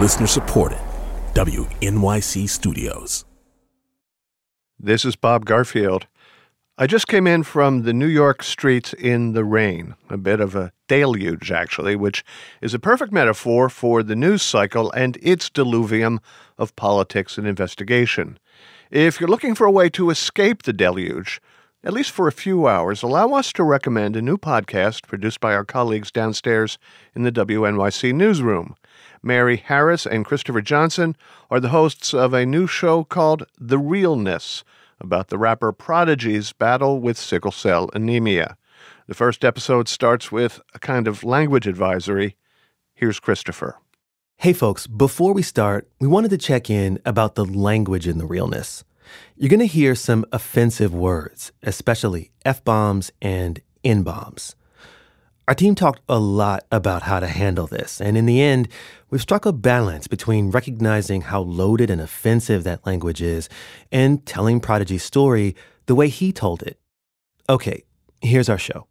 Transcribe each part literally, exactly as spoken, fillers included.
Listener supported. W N Y C Studios. This is Bob Garfield. I just came in from the New York streets in the rain, a bit of a deluge, actually, which is a perfect metaphor for the news cycle and its diluvium of politics and investigation. If you're looking for a way to escape the deluge, at least for a few hours, allow us to recommend a new podcast produced by our colleagues downstairs in the W N Y C newsroom. Mary Harris and Christopher Johnson are the hosts of a new show called The Realness, about the rapper Prodigy's battle with sickle cell anemia. The first episode starts with a kind of language advisory. Here's Christopher. Hey folks, before we start, we wanted to check in about the language in The Realness. You're going to hear some offensive words, especially F-bombs and N-bombs. Our team talked a lot about how to handle this, and in the end, we've struck a balance between recognizing how loaded and offensive that language is and telling Prodigy's story the way he told it. Okay, here's our show.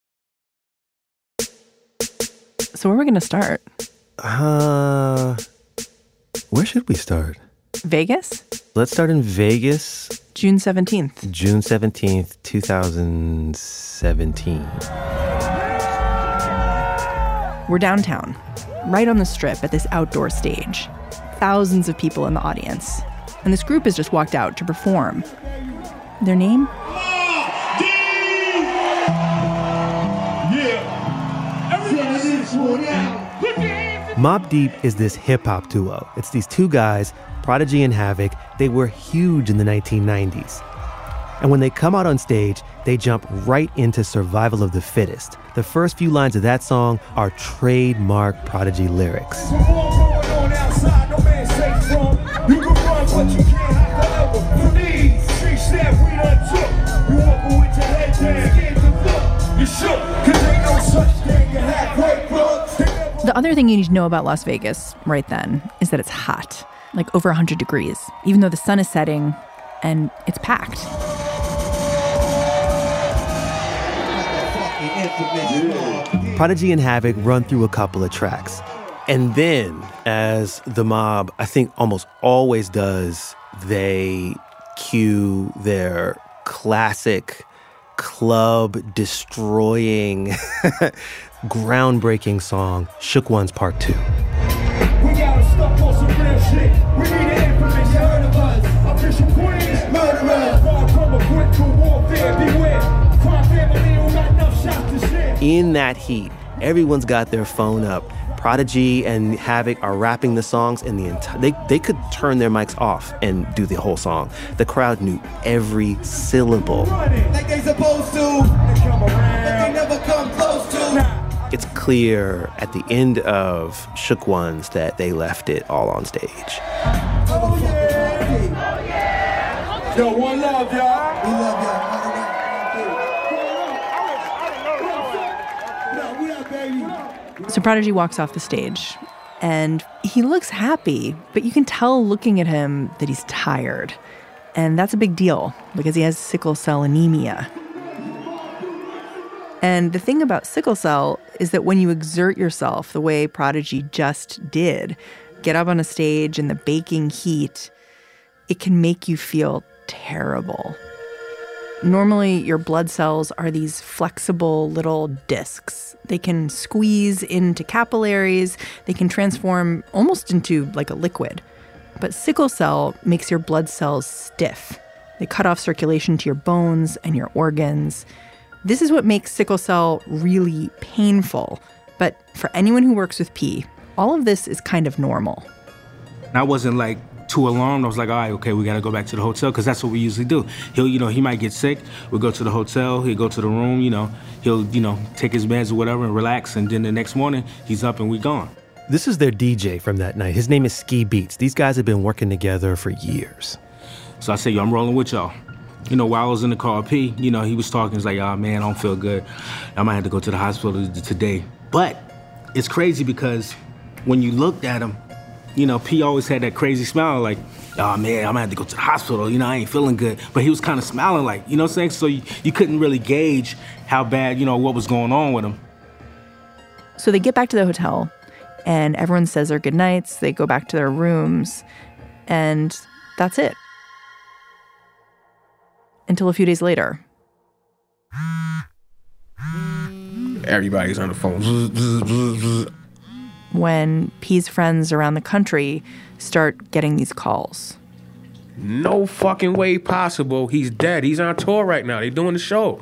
So where are we going to start? Uh, where should we start? Vegas? Let's start in Vegas. June seventeenth. June seventeenth, twenty seventeen. We're downtown, right on the strip at this outdoor stage. Thousands of people in the audience. And this group has just walked out to perform. Their name? Mobb Deep is this hip-hop duo. It's these two guys, Prodigy and Havoc. They were huge in the nineteen nineties. And when they come out on stage, they jump right into Survival of the Fittest. The first few lines of that song are trademark Prodigy lyrics. The other thing you need to know about Las Vegas right then is that it's hot, like over one hundred degrees, even though the sun is setting and it's packed. Prodigy and Havoc run through a couple of tracks. And then, as the mob, I think almost always does, they cue their classic club-destroying, groundbreaking song, Shook Ones Part two. We got stuck on some real shit. We need an information heard of us. Official queens, murderers. Far from a quick to warfare, beware. Crime family who got enough shots to share. In that heat, everyone's got their phone up. Prodigy and Havoc are rapping the songs, and the entire they they could turn their mics off and do the whole song. The crowd knew every syllable. Like they supposed to. They come around. But they never come close to. It's clear at the end of Shook Ones that they left it all on stage. Oh yeah! Oh yeah! Yo, one love, y'all. We love y'all. So Prodigy walks off the stage, and he looks happy, but you can tell looking at him that he's tired. And that's a big deal, because he has sickle cell anemia. And the thing about sickle cell is that when you exert yourself the way Prodigy just did, get up on a stage in the baking heat, it can make you feel terrible. Normally, your blood cells are these flexible little discs. They can squeeze into capillaries. They can transform almost into like a liquid. But sickle cell makes your blood cells stiff. They cut off circulation to your bones and your organs. This is what makes sickle cell really painful. But for anyone who works with P, all of this is kind of normal. I wasn't like too alarmed. I was like, all right, okay, we got to go back to the hotel, because that's what we usually do. He'll, you know, he might get sick. We'll go to the hotel. He'll go to the room, you know. He'll, you know, take his meds or whatever and relax. And then the next morning, he's up and we gone. This is their D J from that night. His name is Ski Beats. These guys have been working together for years. So I said, yo, I'm rolling with y'all. You know, while I was in the car, P, you know, he was talking. He's like, oh, man, I don't feel good. I might have to go to the hospital today. But it's crazy because when you looked at him, you know, P always had that crazy smile like, oh, man, I'm going to have to go to the hospital. You know, I ain't feeling good. But he was kind of smiling like, you know what I'm saying? So you, you couldn't really gauge how bad, you know, what was going on with him. So they get back to the hotel, and everyone says their goodnights. They go back to their rooms, and that's it. Until a few days later. Everybody's on the phone. When P's friends around the country start getting these calls. No fucking way possible. He's dead. He's on tour right now. They're doing the show.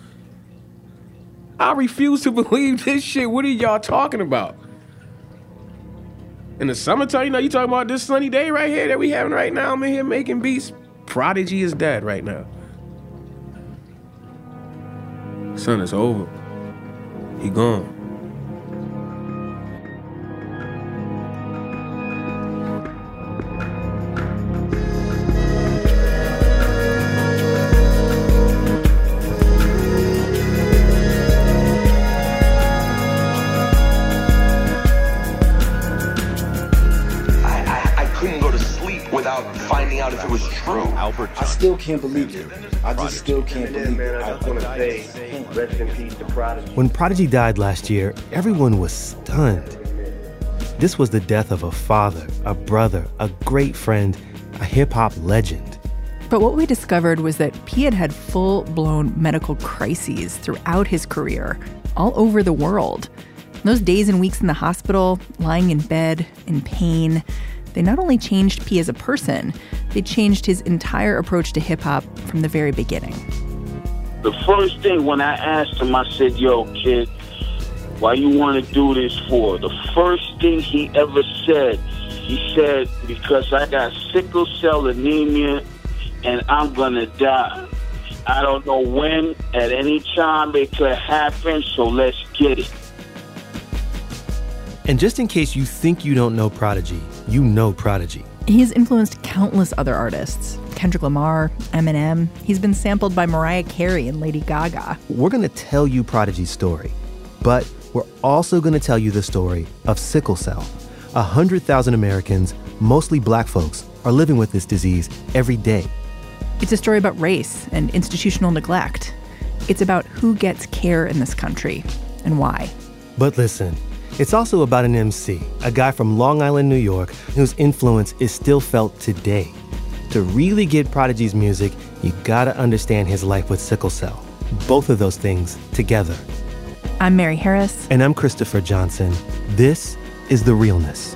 I refuse to believe this shit. What are y'all talking about? In the summertime, you know, you talking about this sunny day right here that we having right now. I'm in here making beats. Prodigy is dead right now. Son, it's over. He gone. Finding out if it was true. Albert John. I still can't believe it. I just still can't believe it. I just want to say, rest in peace to Prodigy. When Prodigy died last year, everyone was stunned. This was the death of a father, a brother, a great friend, a hip-hop legend. But what we discovered was that P had had full-blown medical crises throughout his career, all over the world. Those days and weeks in the hospital, lying in bed, in pain, they not only changed P as a person, they changed his entire approach to hip-hop from the very beginning. The first thing when I asked him, I said, yo, kid, why you want to do this for? The first thing he ever said, he said, because I got sickle cell anemia and I'm going to die. I don't know when, at any time it could happen, so let's get it. And just in case you think you don't know Prodigy, you know Prodigy. He has influenced countless other artists. Kendrick Lamar, Eminem. He's been sampled by Mariah Carey and Lady Gaga. We're going to tell you Prodigy's story, but we're also going to tell you the story of sickle cell. one hundred thousand Americans, mostly black folks, are living with this disease every day. It's a story about race and institutional neglect. It's about who gets care in this country and why. But listen, it's also about an M C, a guy from Long Island, New York, whose influence is still felt today. To really get Prodigy's music, you gotta understand his life with sickle cell. Both of those things together. I'm Mary Harris. And I'm Christopher Johnson. This is The Realness.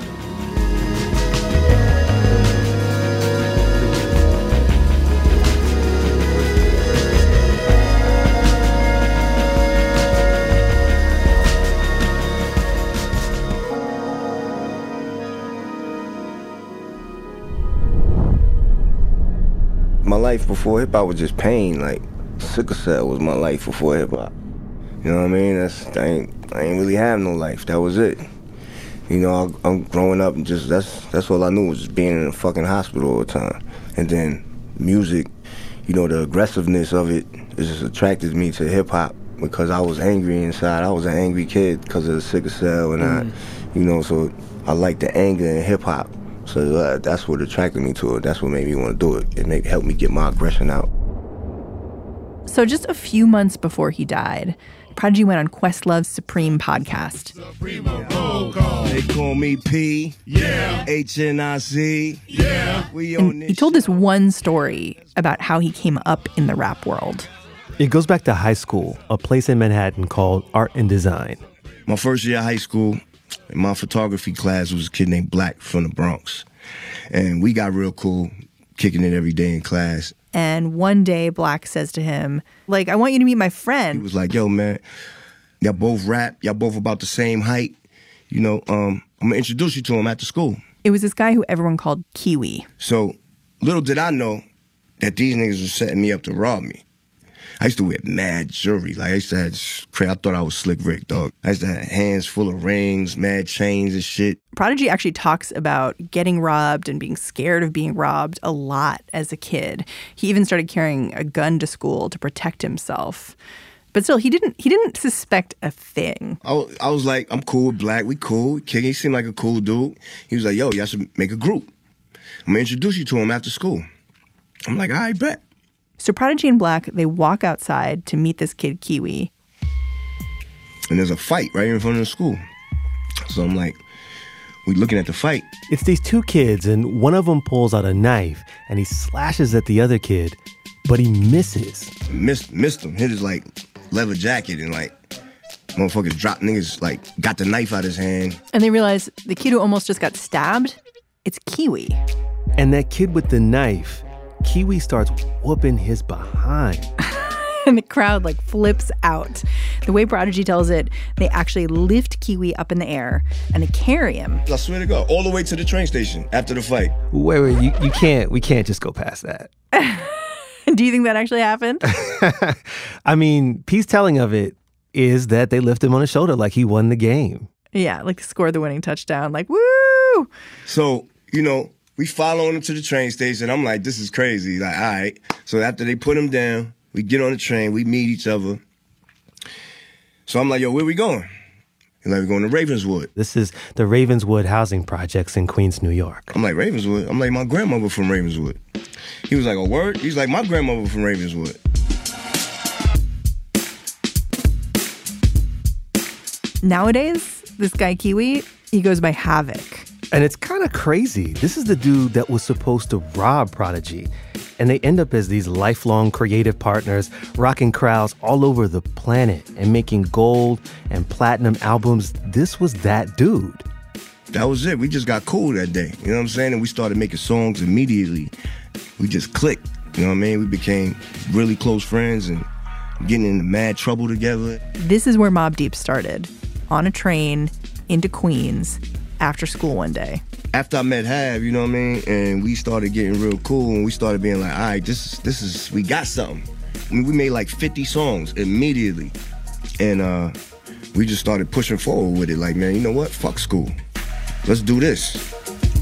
My life before hip-hop was just pain. Like, sickle cell was my life before hip-hop. You know what I mean? That's, I ain't, I ain't really have no life. That was it. You know, I, I'm growing up and just, that's that's all I knew was just being in a fucking hospital all the time. And then music, you know, the aggressiveness of it, it just attracted me to hip-hop because I was angry inside. I was an angry kid because of the sickle cell and mm. I, you know, so I liked the anger in hip-hop. So uh, that's what attracted me to it. That's what made me want to do it. It made, helped me get my aggression out. So just a few months before he died, Prodigy went on Questlove's Supreme podcast. They call me P. Yeah. H N I C. Yeah. We on and this he told this one story about how he came up in the rap world. It goes back to high school, a place in Manhattan called Art and Design. My first year of high school, in my photography class was a kid named Black from the Bronx. And we got real cool, kicking it every day in class. And one day, Black says to him, like, I want you to meet my friend. He was like, yo, man, y'all both rap. Y'all both about the same height. You know, um, I'm going to introduce you to him after school. It was this guy who everyone called Kiwi. So little did I know that these niggas were setting me up to rob me. I used to wear mad jewelry. Like, I used to have, I thought I was Slick Rick, dog. I used to have hands full of rings, mad chains and shit. Prodigy actually talks about getting robbed and being scared of being robbed a lot as a kid. He even started carrying a gun to school to protect himself. But still, he didn't he didn't suspect a thing. I, I was like, I'm cool with Black. We cool. King, he seemed like a cool dude. He was like, yo, y'all should make a group. I'm going to introduce you to him after school. I'm like, all right, bet. So Prodigy and Black, they walk outside to meet this kid, Kiwi. And there's a fight right in front of the school. So I'm like, we looking at the fight. It's these two kids, and one of them pulls out a knife, and he slashes at the other kid, but he misses. Missed, missed him. Hit his, like, leather jacket, and, like, motherfuckers dropped. Niggas, like, got the knife out his hand. And they realize the kid who almost just got stabbed, it's Kiwi. And that kid with the knife, Kiwi starts whooping his behind. And the crowd, like, flips out. The way Prodigy tells it, they actually lift Kiwi up in the air and they carry him. I swear to God, all the way to the train station after the fight. Wait, wait, you, you can't, we can't just go past that. Do you think that actually happened? I mean, P's telling of it is that they lift him on his shoulder like he won the game. Yeah, like scored the winning touchdown, like, woo! So, you know, we following him to the train station. I'm like, this is crazy. Like, all right. So after they put him down, we get on the train, we meet each other. So I'm like, yo, where we going? He's like, we're going to Ravenswood. This is the Ravenswood housing projects in Queens, New York. I'm like, Ravenswood? I'm like, my grandmother from Ravenswood. He was like, a word? He's like, my grandmother from Ravenswood. Nowadays, this guy Kiwi, he goes by Havoc. And it's kind of crazy. This is the dude that was supposed to rob Prodigy. And they end up as these lifelong creative partners, rocking crowds all over the planet and making gold and platinum albums. This was that dude. That was it. We just got cool that day. You know what I'm saying? And we started making songs immediately. We just clicked. You know what I mean? We became really close friends and getting into mad trouble together. This is where Mobb Deep started. On a train into Queens after school one day. After I met Hav, you know what I mean, and we started getting real cool, and we started being like, all right, this is, this is, we got something. I mean, we made like fifty songs immediately, and uh, we just started pushing forward with it. Like, man, you know what? Fuck school. Let's do this.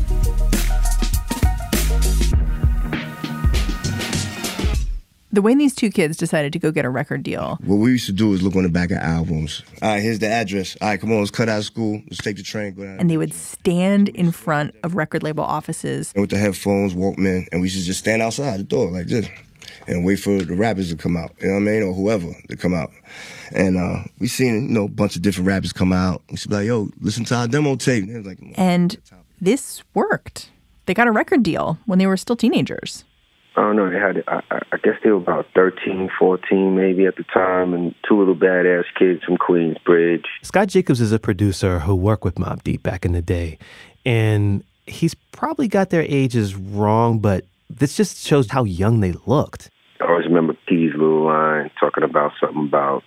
The way these two kids decided to go get a record deal. What we used to do is look on the back of albums. All right, here's the address. All right, come on, let's cut out of school. Let's take the train, go down. And they would stand in front of record label offices. With the headphones, Walkman, and we should just stand outside the door like this and wait for the rappers to come out, you know what I mean, or whoever to come out. And uh, we seen, you know, a bunch of different rappers come out. We should be like, yo, listen to our demo tape. And, like, and this worked. They got a record deal when they were still teenagers. I don't know, they had, I, I guess they were about thirteen, fourteen maybe at the time, and two little badass kids from Queensbridge. Scott Jacobs is a producer who worked with Mobb Deep back in the day, and he's probably got their ages wrong, but this just shows how young they looked. I always remember P's little line talking about something about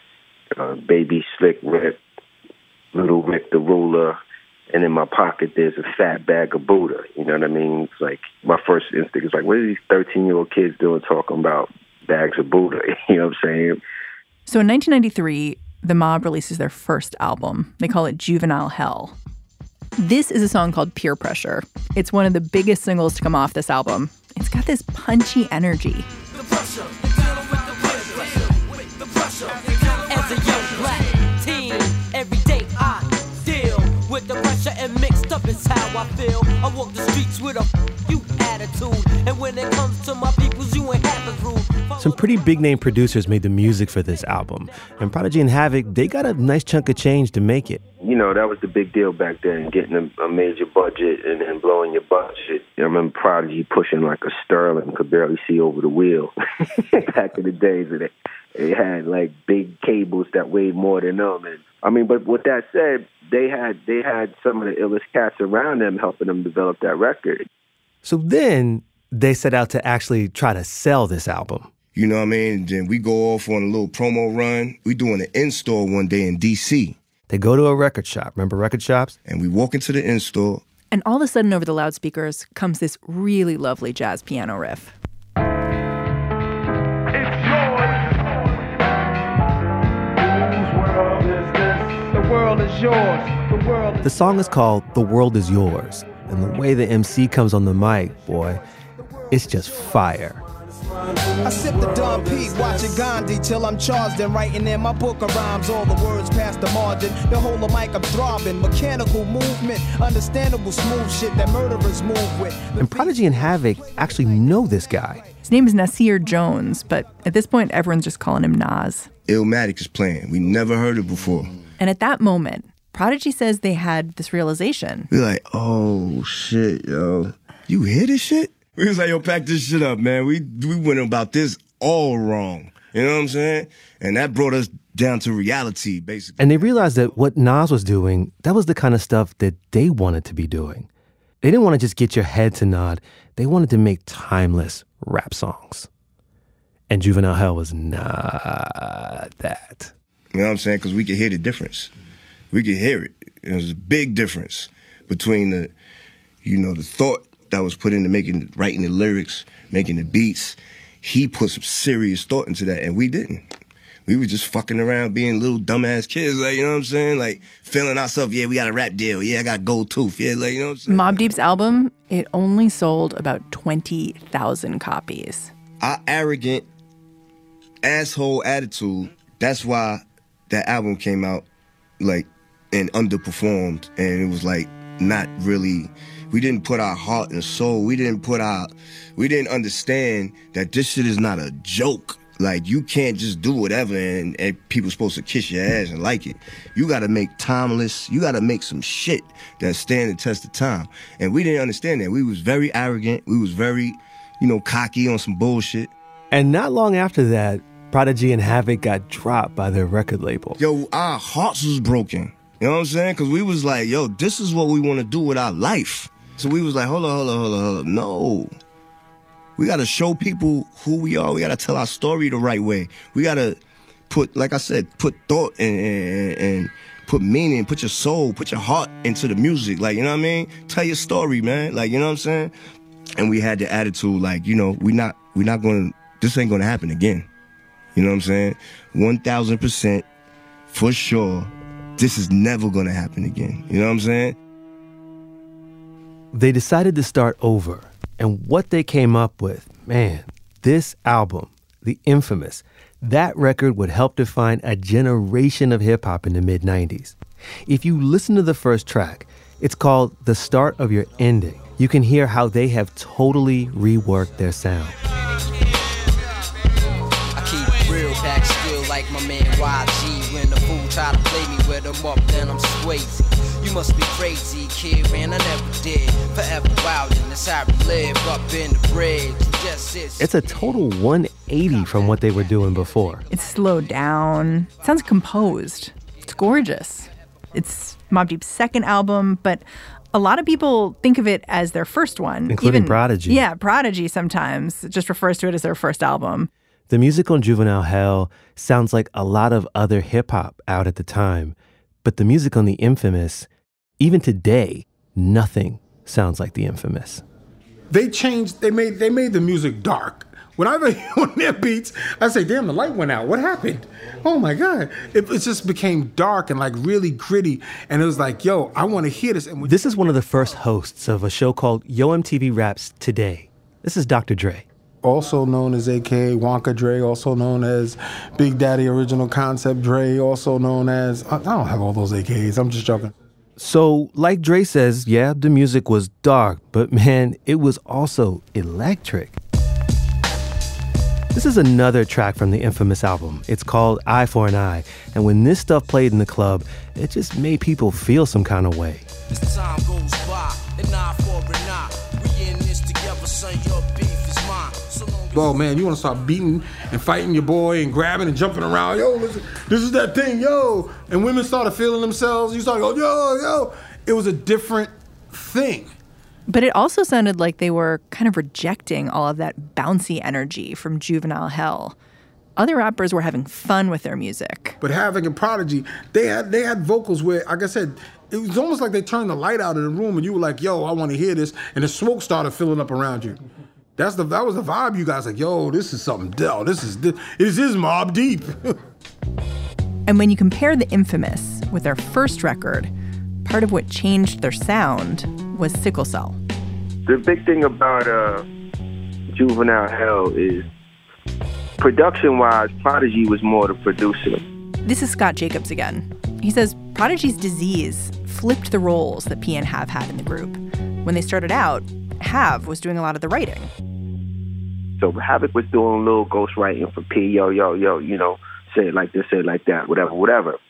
uh, baby Slick Rick, little Rick the ruler, and in my pocket there's a fat bag of Buddha. You know what I mean? It's like, my first instinct is like, what are these thirteen-year-old kids doing talking about bags of Buddha? You know what I'm saying? So in nineteen ninety-three, the Mob releases their first album. They call it Juvenile Hell. This is a song called Peer Pressure. It's one of the biggest singles to come off this album. It's got this punchy energy. The pressure, dealing with the peer pressure, with the pressure. As a young black teen, every day I deal with the pressure, and mixed up is how I feel. I walk the streets with a f- you attitude, and when it comes to my peoples, you ain't half as rude. Some pretty big-name producers made the music for this album, and Prodigy and Havoc, they got a nice chunk of change to make it. You know, that was the big deal back then, getting a, a major budget and, and blowing your budget. I remember Prodigy pushing like a Sterling, could barely see over the wheel. Back in the days, they, they had like big cables that weighed more than them. And I mean, but with that said, they had they had some of the illest cats around them helping them develop that record. So then they set out to actually try to sell this album. You know what I mean? Then we go off on a little promo run. We doing an in-store one day in D C. They go to a record shop. Remember record shops? And we walk into the in-store. And all of a sudden over the loudspeakers comes this really lovely jazz piano riff. The world is yours. The world. The song is called The World Is Yours. And the way the M C comes on the mic, boy, it's just fire. I sip the Don P, watching Gandhi till I'm charged and writing in my book of rhymes. All the words past the margin. The whole of mic I'm throbbing. Mechanical movement, understandable smooth shit that murderers move with. And Prodigy and Havoc actually know this guy. His name is Nasir Jones, but at this point, everyone's just calling him Nas. Illmatic is playing. We never heard it before. And at that moment, Prodigy says they had this realization. We're like, oh, shit, yo. You hear this shit? We was like, yo, pack this shit up, man. We we went about this all wrong. You know what I'm saying? And that brought us down to reality, basically. And they realized that what Nas was doing, that was the kind of stuff that they wanted to be doing. They didn't want to just get your head to nod. They wanted to make timeless rap songs. And Juvenile Hell was not that. You know what I'm saying? Because we could hear the difference. We could hear it. There's a big difference between the, you know, the thought that was put into making, writing the lyrics, making the beats. He put some serious thought into that, and we didn't. We were just fucking around being little dumbass kids, like, you know what I'm saying? Like, feeling ourselves, yeah, we got a rap deal. Yeah, I got gold tooth. Yeah, like, you know what I'm saying? Mobb Deep's album, it only sold about twenty thousand copies. Our arrogant asshole attitude, that's why that album came out, like, and underperformed, and it was, like, not really, we didn't put our heart and soul, we didn't put our, we didn't understand that this shit is not a joke. Like, you can't just do whatever and, and people supposed to kiss your ass and like it. You gotta make timeless, you gotta make some shit that stand the test of time. And we didn't understand that. We was very arrogant, we was very, you know, cocky on some bullshit. And not long after that, Prodigy and Havoc got dropped by their record label. Yo, our hearts was broken. You know what I'm saying? Because we was like, yo, this is what we want to do with our life. So we was like, hold on, hold on, hold on, hold on. No. We got to show people who we are. We got to tell our story the right way. We got to put, like I said, put thought and, and, and put meaning, put your soul, put your heart into the music. Like, you know what I mean? Tell your story, man. Like, you know what I'm saying? And we had the attitude, like, you know, we not, we not going to, this ain't going to happen again. You know what I'm saying? one thousand percent for sure. This is never going to happen again. You know what I'm saying? They decided to start over. And what they came up with, man, this album, The Infamous, that record would help define a generation of hip-hop in the mid nineties. If you listen to the first track, it's called The Start of Your Ending. You can hear how they have totally reworked their sound. I keep it real back still like my man Y G. When the fool try to play me with them up, then I'm swayzy. You must be crazy, kid, man, I never did. Forever wild, and that's how we live up in the bridge. Just is. It's a total one eighty from what they were doing before. It's slowed down. It sounds composed. It's gorgeous. It's Mobb Deep's second album, but a lot of people think of it as their first one. Including Even, Prodigy. Yeah, Prodigy sometimes just refers to it as their first album. The music on Juvenile Hell sounds like a lot of other hip-hop out at the time, but the music on The Infamous, even today, nothing sounds like The Infamous. They changed, they made they made the music dark. When I hear one of their beats, I say, damn, the light went out. What happened? Oh my God. It, it just became dark and like really gritty. And it was like, yo, I want to hear this. And this is one of the first hosts of a show called Yo M T V Raps Today. This is Doctor Dre. Also known as A K A Wonka Dre, also known as Big Daddy Original Concept Dre, also known as, I don't have all those A K As, I'm just joking. So, like Dre says, yeah, the music was dark, but man, it was also electric. This is another track from the Infamous album. It's called Eye for an Eye, and when this stuff played in the club, it just made people feel some kind of way. As time goes by, an eye for an eye. We in this together, son, your beef is mine. Oh man, you want to start beating and fighting your boy and grabbing and jumping around. Yo, listen, this is that thing, yo. And women started feeling themselves. You started going, yo, yo. It was a different thing. But it also sounded like they were kind of rejecting all of that bouncy energy from Juvenile Hell. Other rappers were having fun with their music. But Havoc and Prodigy, they had they had vocals where, like I said, it was almost like they turned the light out in the room and you were like, yo, I want to hear this. And the smoke started filling up around you. That's the that was the vibe you guys like, yo, this is something, yo, this is this, this is Mobb Deep. And when you compare The Infamous with their first record, part of what changed their sound was Sickle Cell. The big thing about uh, Juvenile Hell is production-wise, Prodigy was more the producer. This is Scott Jacobs again. He says Prodigy's disease flipped the roles that P and Hav had in the group. When they started out, Hav was doing a lot of the writing. So Havoc was doing a little ghost writing for P, yo, yo, yo, you know, say it like this, say it like that, whatever, whatever.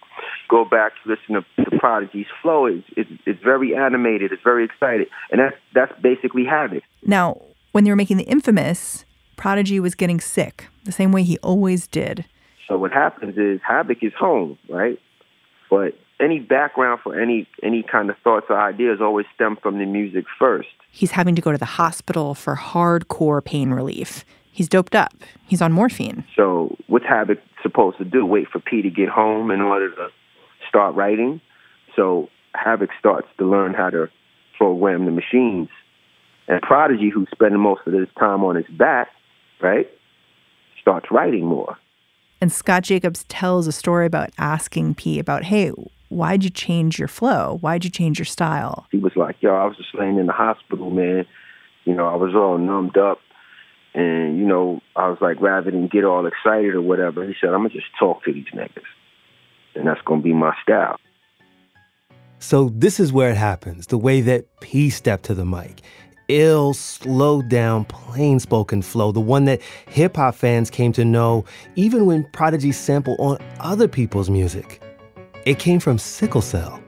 go back to listen to, to Prodigy's flow. It's, it's it's very animated. It's very excited, and that's that's basically Havoc. Now, when they were making The Infamous, Prodigy was getting sick, the same way he always did. So what happens is Havoc is home, right? But any background for any any kind of thoughts or ideas always stem from the music first. He's having to go to the hospital for hardcore pain relief. He's doped up. He's on morphine. So what's Havoc supposed to do? Wait for P to get home in order to start writing? So Havoc starts to learn how to program the machines. And Prodigy, who's spending most of his time on his back, right, starts writing more. And Scott Jacobs tells a story about asking P about, hey, why'd you change your flow? Why'd you change your style? He was like, yo, I was just laying in the hospital, man. You know, I was all numbed up. And, you know, I was like, rather than get all excited or whatever, he said, I'm going to just talk to these niggas. And that's going to be my style. So this is where it happens, the way that P stepped to the mic. Ill, slowed down, plain-spoken flow, the one that hip-hop fans came to know even when Prodigy sampled on other people's music. It came from Sickle Cell.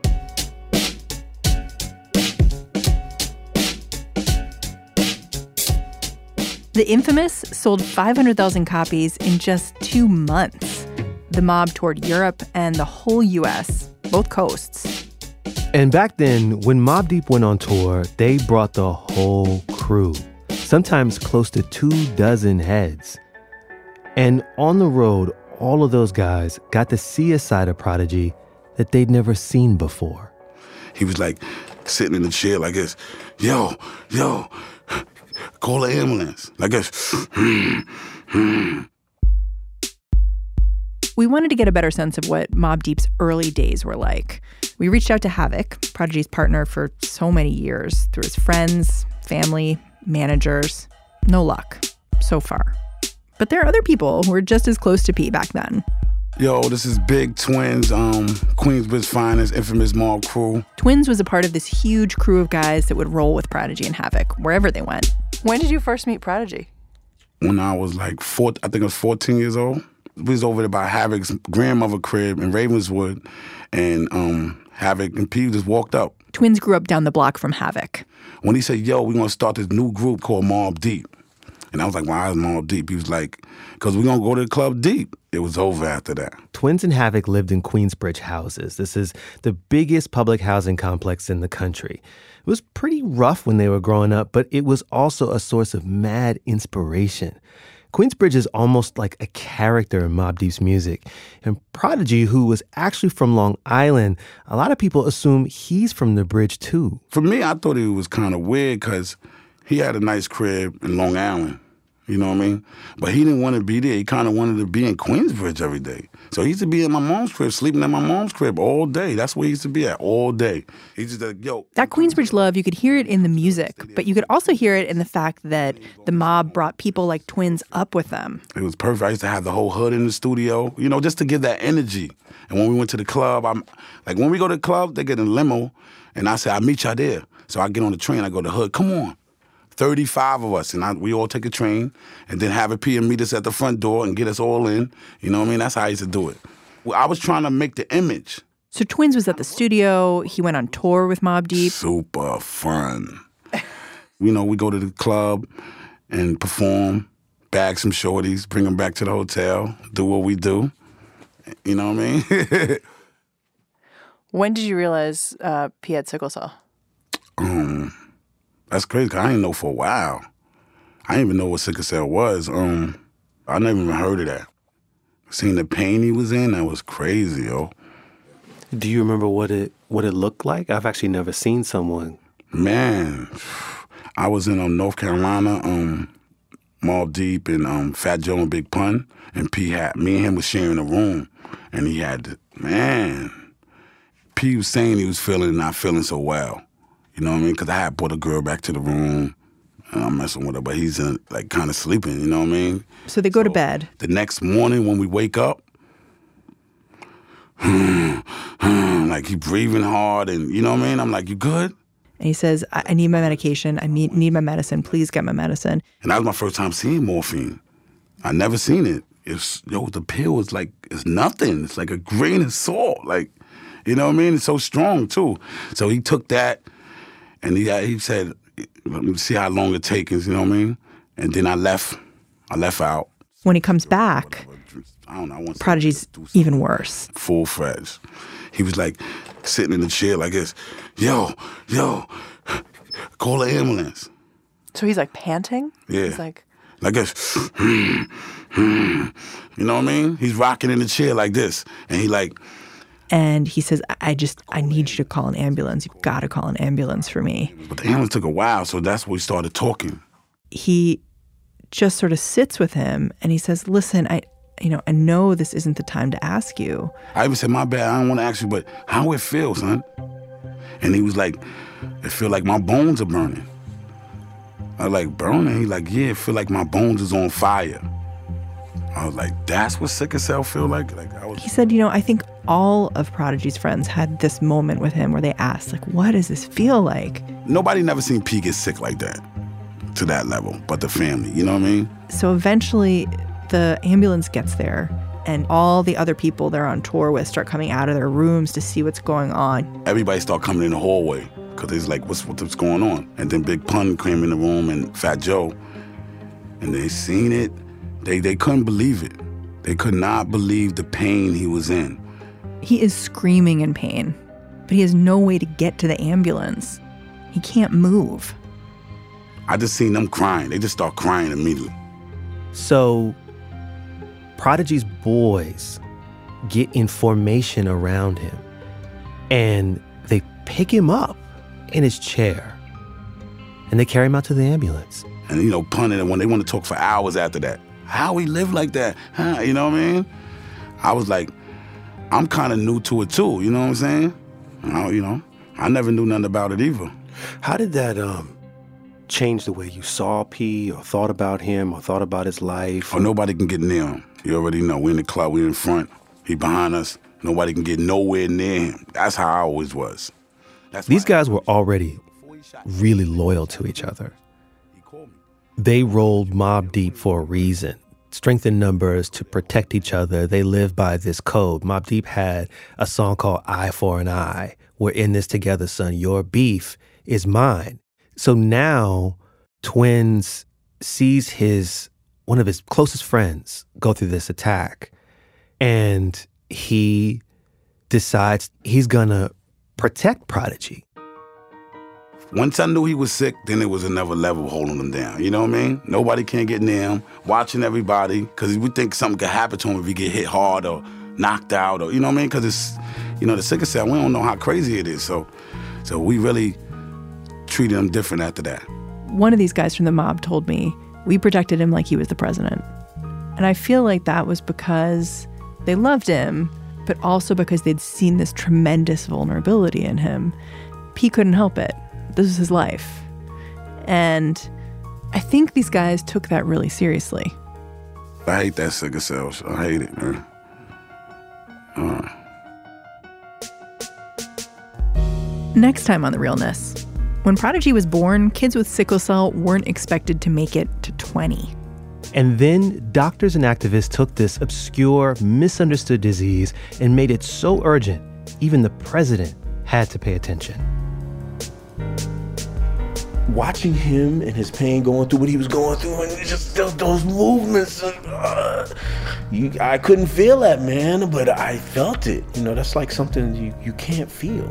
The Infamous sold five hundred thousand copies in just two months. The Mob toured Europe and the whole U S, both coasts. And back then, when Mobb Deep went on tour, they brought the whole crew, sometimes close to two dozen heads. And on the road, all of those guys got to see a side of Prodigy that they'd never seen before. He was like sitting in the chair like this, yo, yo, call the ambulance. Like this. We wanted to get a better sense of what Mobb Deep's early days were like. We reached out to Havoc, Prodigy's partner for so many years, through his friends, family, managers. No luck, so far. But there are other people who were just as close to P back then. Yo, this is Big Twins, um, Queensbridge finest, infamous Mob Crew. Twins was a part of this huge crew of guys that would roll with Prodigy and Havoc wherever they went. When did you first meet Prodigy? When I was like four, I think I was fourteen years old. We was over there by Havoc's grandmother crib in Ravenswood, and um, Havoc and P just walked up. Twins grew up down the block from Havoc. When he said, yo, we're going to start this new group called Mobb Deep. And I was like, why is Mobb Deep? He was like, because we're going to go to the club Deep. It was over after that. Twins and Havoc lived in Queensbridge houses. This is the biggest public housing complex in the country. It was pretty rough when they were growing up, but it was also a source of mad inspiration. Queensbridge is almost like a character in Mobb Deep's music. And Prodigy, who was actually from Long Island, a lot of people assume he's from the Bridge too. For me, I thought it was kind of weird because he had a nice crib in Long Island. You know what I mean? But he didn't want to be there. He kind of wanted to be in Queensbridge every day. So he used to be in my mom's crib, sleeping at my mom's crib all day. That's where he used to be at, all day. He just like, yo. That Queensbridge love, you could hear it in the music, but you could also hear it in the fact that the Mob brought people like Twins up with them. It was perfect. I used to have the whole hood in the studio, you know, just to give that energy. And when we went to the club, I'm like, when we go to the club, they get in a limo, and I say, I'll meet y'all there. So I get on the train, I go to the hood, come on. thirty-five of us, and I, we all take a train, and then have a P M meet us at the front door and get us all in. You know what I mean? That's how I used to do it. Well, I was trying to make the image. So Twins was at the studio. He went on tour with Mobb Deep. Super fun. You know, we go to the club and perform, bag some shorties, bring them back to the hotel, do what we do. You know what I mean? When did you realize uh, P had sickle cell? Um... That's crazy, because I didn't know for a while. I didn't even know what sickle cell was. Um, I never even heard of that. Seeing the pain he was in, that was crazy, yo. Do you remember what it what it looked like? I've actually never seen someone. Man, I was in um, North Carolina, um, Mobb Deep, and um, Fat Joe and Big Pun, and P had, me and him was sharing a room, and he had, to, man, P was saying he was feeling not feeling so well. You know what I mean? Because I had brought a girl back to the room, and I'm messing with her, but he's in, like kind of sleeping, you know what I mean? So they go so to bed. The next morning when we wake up, like he breathing hard, and you know what I mean? I'm like, you good? And he says, I, I need my medication. I need, need my medicine. Please get my medicine. And that was my first time seeing morphine. I never seen it. It's, yo, the pill is like, it's nothing. It's like a grain of salt. Like, You know what I mean? It's so strong, too. So he took that, and he he said, let me see how long it takes, you know what I mean? And then I left. I left out. When he comes back, I don't know, I want Prodigy's even worse. Full fledged. He was like sitting in the chair like this. Yo, yo, call the ambulance. So he's like panting? Yeah. He's like, like this. You know what I mean? He's rocking in the chair like this. And he like... And he says, I just, I need you to call an ambulance. You've got to call an ambulance for me. But the ambulance took a while, so that's when we started talking. He just sort of sits with him and he says, listen, I, you know, I know this isn't the time to ask you. I even said, my bad, I don't want to ask you, but how it feel, son? And he was like, it feel like my bones are burning. I was like, burning? He like, yeah, it feel like my bones is on fire. I was like, that's what sickle cell feel like? Like I was. He said, you know, I think all of Prodigy's friends had this moment with him where they asked, like, what does this feel like? Nobody never seen P get sick like that, to that level, but the family, you know what I mean? So eventually the ambulance gets there and all the other people they're on tour with start coming out of their rooms to see what's going on. Everybody start coming in the hallway because it's like, what's, what's going on? And then Big Pun came in the room and Fat Joe, and they seen it. They they couldn't believe it. They could not believe the pain he was in. He is screaming in pain, but he has no way to get to the ambulance. He can't move. I just seen them crying. They just start crying immediately. So Prodigy's boys get in formation around him, and they pick him up in his chair, and they carry him out to the ambulance. And, you know, Pun and when they want to talk for hours after that. How he lived like that, huh? You know what I mean? I was like, I'm kind of new to it too, you know what I'm saying? I, you know, I never knew nothing about it either. How did that um change the way you saw P or thought about him or thought about his life? Oh, nobody can get near him. You already know. We in the club, we in front. He behind us. Nobody can get nowhere near him. That's how I always was. That's These guys were already really loyal to each other. They rolled Mobb Deep for a reason. Strength in numbers to protect each other. They live by this code. Mobb Deep had a song called Eye for an Eye. We're in this together, son. Your beef is mine. So now Twins sees his one of his closest friends go through this attack, and he decides he's gonna protect Prodigy. Once I knew he was sick, then it was another level holding him down. You know what I mean? Nobody can get near him, watching everybody, because we think something could happen to him if he get hit hard or knocked out, or, you know what I mean? Because it's, you know, the sickle cell, we don't know how crazy it is. So, so we really treated him different after that. One of these guys from the mob told me, we protected him like he was the president. And I feel like that was because they loved him, but also because they'd seen this tremendous vulnerability in him. P couldn't help it. This was his life. And I think these guys took that really seriously. I hate that sickle cell. So I hate it, man. Uh. Next time on The Realness. When Prodigy was born, kids with sickle cell weren't expected to make it to twenty. And then doctors and activists took this obscure, misunderstood disease and made it so urgent, even the president had to pay attention. Watching him and his pain going through what he was going through, and just those, those movements, and, uh, you, I couldn't feel that, man, but I felt it. You know, that's like something you, you can't feel.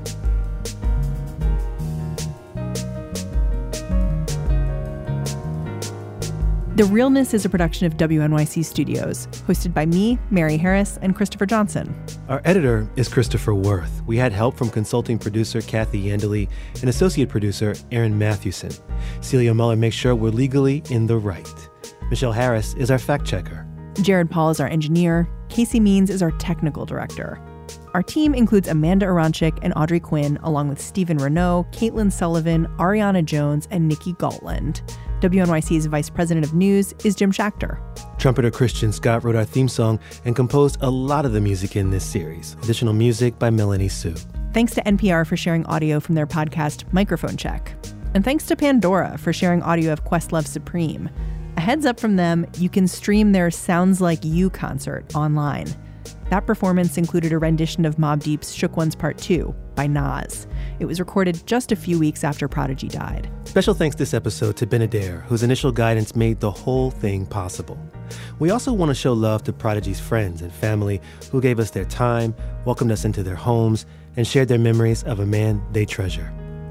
The Realness is a production of W N Y C Studios, hosted by me, Mary Harris, and Christopher Johnson. Our editor is Christopher Worth. We had help from consulting producer Kathy Yandeli and associate producer Aaron Mathewson. Celia Muller makes sure we're legally in the right. Michelle Harris is our fact checker. Jared Paul is our engineer. Casey Means is our technical director. Our team includes Amanda Aronchik and Audrey Quinn, along with Stephen Renaud, Caitlin Sullivan, Ariana Jones, and Nikki Galtland. W N Y C's Vice President of News is Jim Schachter. Trumpeter Christian Scott wrote our theme song and composed a lot of the music in this series. Additional music by Melanie Sue. Thanks to N P R for sharing audio from their podcast, Microphone Check. And thanks to Pandora for sharing audio of Questlove Supreme. A heads up from them, you can stream their Sounds Like You concert online. That performance included a rendition of Mobb Deep's Shook Ones Part two by Nas. It was recorded just a few weeks after Prodigy died. Special thanks this episode to Ben Adair, whose initial guidance made the whole thing possible. We also want to show love to Prodigy's friends and family who gave us their time, welcomed us into their homes, and shared their memories of a man they treasure.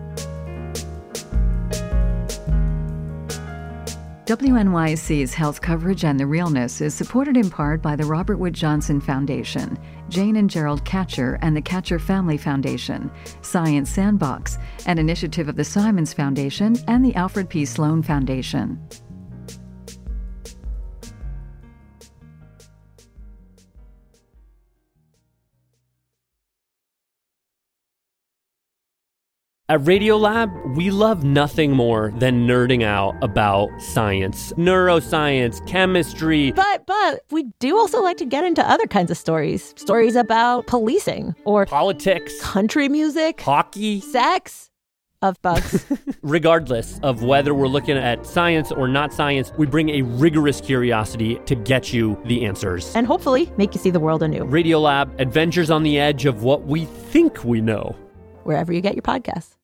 W N Y C's health coverage and the realness is supported in part by the Robert Wood Johnson Foundation, Jane and Gerald Katcher and the Katcher Family Foundation, Science Sandbox, an initiative of the Simons Foundation and the Alfred P. Sloan Foundation. At Radiolab, we love nothing more than nerding out about science, neuroscience, chemistry. But, but, we do also like to get into other kinds of stories. Stories about policing or politics, country music, hockey, sex, of bugs. Regardless of whether we're looking at science or not science, we bring a rigorous curiosity to get you the answers. And hopefully make you see the world anew. Radiolab, adventures on the edge of what we think we know. Wherever you get your podcasts.